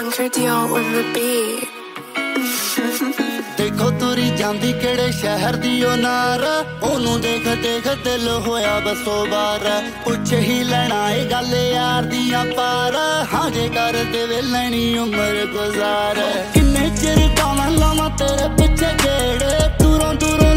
Andrew Dion on the beat. देखो तुरी जांदी केड़े शहर दी ओ नार ओनू देख देख दिल होया बसो बार पुछ ही लेना ए गल यार दियां पार हाँ जे कर देवे लेनी उम्र गुजार किन्ने चिर पावां लावां तेरे